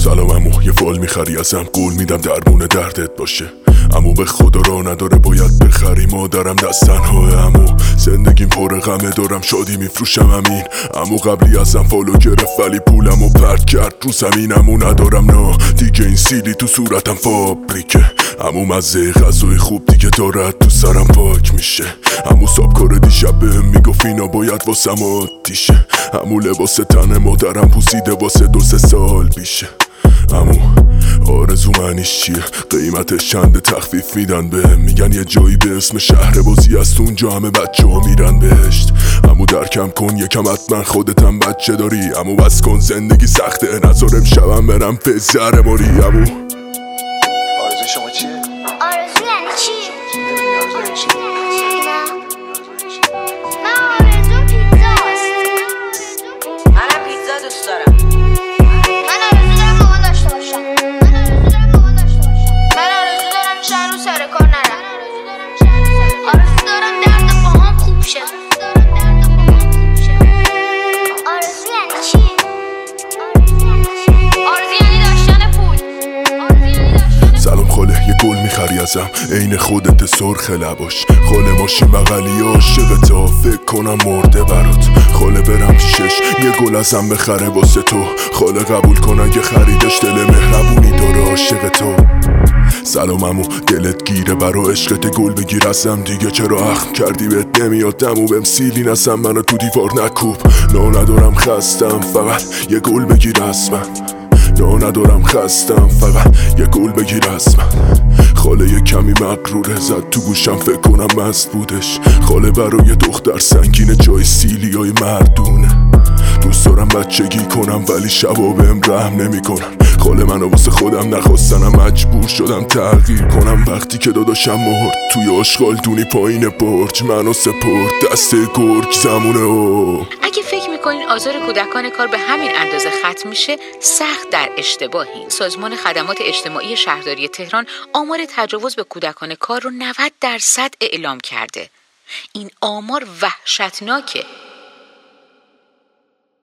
سلام عمو، یه فال میخری ازم، قول میدم درمون دردت باشه. عمو به خدا راه نداره باید بخری، مادرم دست تنها. عمو زندگیم پر غمه، دارم شادی میفروشم امین. عمو قبلی ازم فالو گرفت ولی پولمو پرت کرد رو زمین. عمو ندارم نه دیگه این سیلی تو صورتم فابریکه. عمو مزه غذای خوب دیگه دارد تو سرم پاک میشه. عمو سابکار دیشب بهم میگفت اینا باید واسم آتیشه. عمو لباس تن مادرم پوسیده واسه 2-3 سال پیشه. عمو آرزو معنیش چیه؟ قیمتش چنده؟ تخفیف میدن بهم، میگن یه جایی به اسم شهر بازی است، اونجا همه بچه ها میرن بهشت. عمو درکم کن یکم، حتما خودتم بچه داری. عمو بس کن زندگی سخته، نذارم شبم برم به زهر ماری. عمو آرزو شما چیه؟ آرزو یعنی چی؟ آرزو یعنی چی؟ من آرزو پیتزاست. منم پیتزا دوست دارم. من آرزو دارم مامان داشته باشم. من آرزو دارم شهر رو سر کار نرم. آرزو دارم درد باهام خوب شه. آرزو یعنی چی؟ آرزو یعنی داشتن پول. سلام خاله، یه گل میخری ازم، عین خودت سرخ لباش. خاله ماشین بغلی عاشقت ها، فکر کنم مرده برات. خاله برم شش یه گل ازم بخره واسه تو. خاله قبول کن اگه خریدش، دل مهربونی داره عاشق تو. سلام عمو، دلت گیره برا عشقت، گل بگیر ازم دیگه، چرا اخم کردی بهت نمیاد دمو؟ بهم سیلی نزن منو تو دیوار نکوب. نه ندارم خستم، فقط یه گل بگیر از من. نه ندارم خستم، فقط یه گل بگیر از من. خاله یه کمی مغروره، زد تو گوشم فکر کنم مست بودش. خاله برای دختر سنگینه، جای سیلی های مردونه. دوست دارم بچگی کنم ولی شبا بهم رحم نمی کنن. خاله منو واسه خودم نخواستنم، مجبور شدم تغییر کنم. وقتی که داداشم مرد توی آشغال دونی پایین برج، منو سپرد دست گرگ زمونه. اگه فکر میکنین آزار کودکان کار به همین اندازه ختم میشه، سخت در اشتباهین. سازمان خدمات اجتماعی شهرداری تهران آمار تجاوز به کودکان کار رو 90% اعلام کرده. این آمار وحشتناکه.